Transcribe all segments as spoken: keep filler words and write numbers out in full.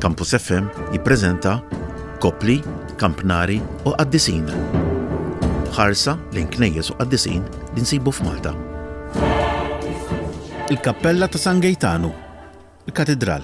Campus F M jippreżenta Kopli, Kampnari u Qaddisin. Ħarsa lejn knejjes u qaddisin li nsibu f'Malta. Il-Kappella ta' San Gaetano, il-Katedral.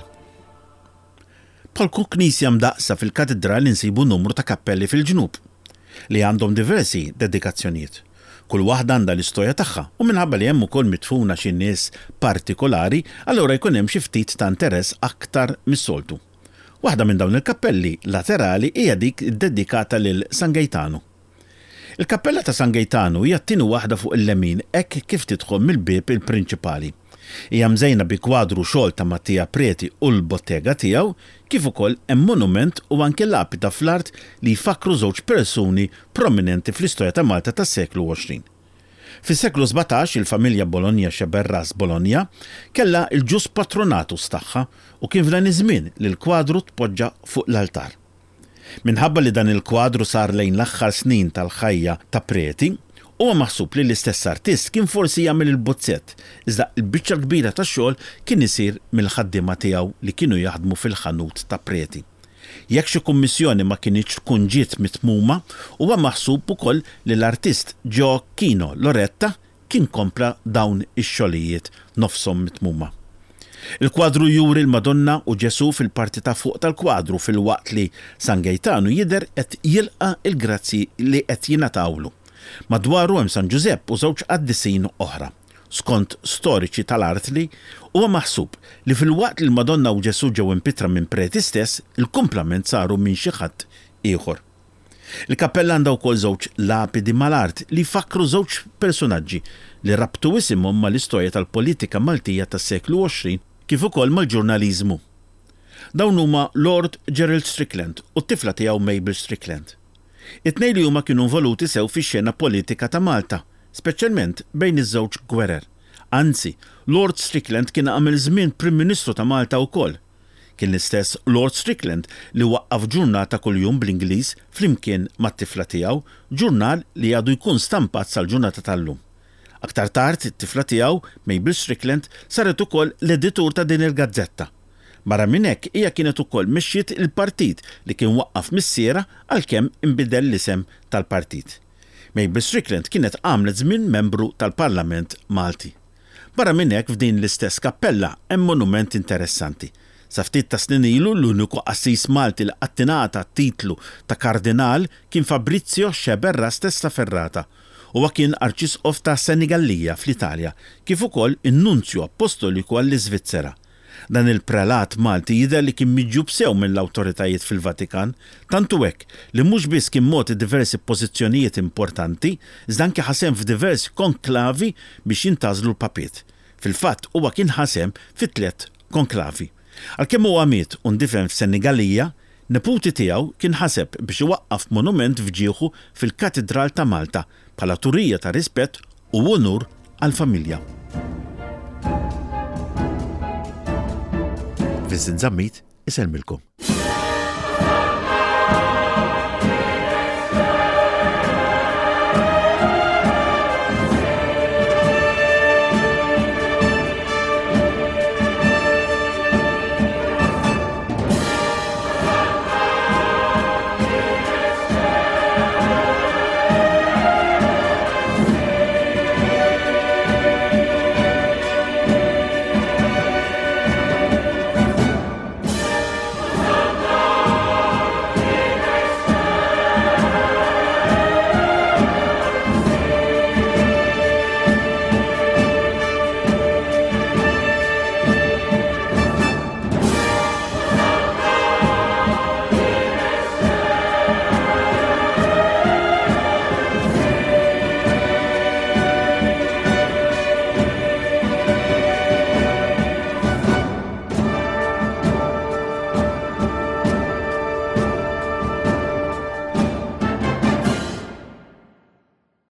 Bħal kull knisja mdaqsa fil-Katedral insibu numru ta' kappelli fil-ġnub li għandhom diversi dedikazzjonijiet. Kull waħda għandha l-istorja tagħha u minħabba li hemm ukoll mitfuna xi nies partikolari, allura jkun hemm xi ftit ta' interess aktar mis-soltu. Waħda minn dawn il-kappelli laterali hija dik dedikata lil San Gaetano. Il-Kappella ta' San Gaetano hija t-tieni waħda fuq il-lemin hekk kif tidħol mill-bieb il-prinċipali. Hija mżejna bi kwadru xogħol ta' Mattia Preti u l-bottega tiegħu, kif ukoll hemm monument u anke lapida fl-art li jfakru żewġ persuni prominenti fl-istorja ta' Malta tas-seklu għoxrin. Fis-seklu sebgħtax il-familja Bologna Xeberras Bologna kellha l-ġus patronatus tagħha u kien f'dan iż-żmien li l-kwadru tpoġġa fuq l-altar. Minħabba li dan il-kwadru sar lejn l-aħħar snin tal-ħajja ta' Preti, huwa maħsub li l-istess artist kien forsi jagħmel il-bozzett, iżda l-biċċa kbira tax-xogħol kien isir mill-ħaddiema tiegħu li kienu jaħdmu fil-ħanut ta' Preti. Jekk xi kummissjoni ma kienx tkun ġiet mitmuma, huwa maħsub ukoll li l-artist Gioacchino Loretta kien kompla dawn ix-xogħlijiet nofshom mitmuma. Il-kwadru juri l-Madonna u Ġesu fil-parti ta' fuq tal-kwadru fil-waqt li San Gaetano jidher qed jilqa' il-grazzi li qed jingħatawlu. Madwaru hemm San Giuseppe u żewġ qaddisin oħra. Skont storiċi tal-art li huwa maħsub li fil-waqt li l-Madonna u Ġesu ġew impitra minn Preti stess, il-kumplament saru minn xi ħadd ieħor. Il-kappella għandha wkoll żewġ lapidi mal-art li jfakru żewġ personaġġi li rabtu isimhom mal-istorja tal-politika Maltija tas-seklu għoxrin kif ukoll mal-ġurnaliżmu. Dawn huma Lord Gerald Strickland u t-tifla tiegħu Mabel Strickland. It-tnejn li huma kienu involuti sew fix-xena politika ta' Malta, speċjalment bejn iż-żewġ gwerer. Anzi, Lord Strickland kien għamel żmien Prim Ministru ta' Malta wkoll. Kien l-istess Lord Strickland li waqqaf ġurnata kuljum bl-Ingliż flimkien mat-tifla tiegħu, ġurnal li għadu jkun stampat sal-ġurnata tal-lum. Aktar tard it-tifla tiegħu, Mabel Strickland, saret ukoll l-editur ta' din il-gazzetta. Barra minn hekk hija kienet ukoll mexxiet il-partit li kien waqqaf missiera għalkemm inbidel l-isem tal-partit. Mabel Strickland kienet għamlet żmien membru tal-Parlament Malti. Barra minn hekk f'din l-istess kappella hemm monument interessanti. Sa ftit ta' snin ilu l-uniku qassis Malti li qattinata titlu ta' kardinal kien Fabrizio Xeberras Testaferrata. Huwa kien arċisqof ta' Senigallia fl-Italja, kif ukoll in-nunzju apostoliku għall-Iżvizzera. Dan il-prelat Malti jidher li kien miġjub sew mill-awtoritajiet fil-Vatikan, tantu hekk li mhux biss kien moti diversi pożizzjonijiet importanti, iżda anke ħasem f'diversi konklavi biex jintażlu l-papiet. Fil-fatt huwa kien ħasem fi tliet konklavi. Għalkemm huwa miet u ndifen f'Senigallia, neputi tiegħu kien ħaseb biex iwaqqaf monument fġieħu fil-Katedral ta' Malta bħala turija ta' rispett u onur għall-familja. Vincent Zammit, iselmilkom.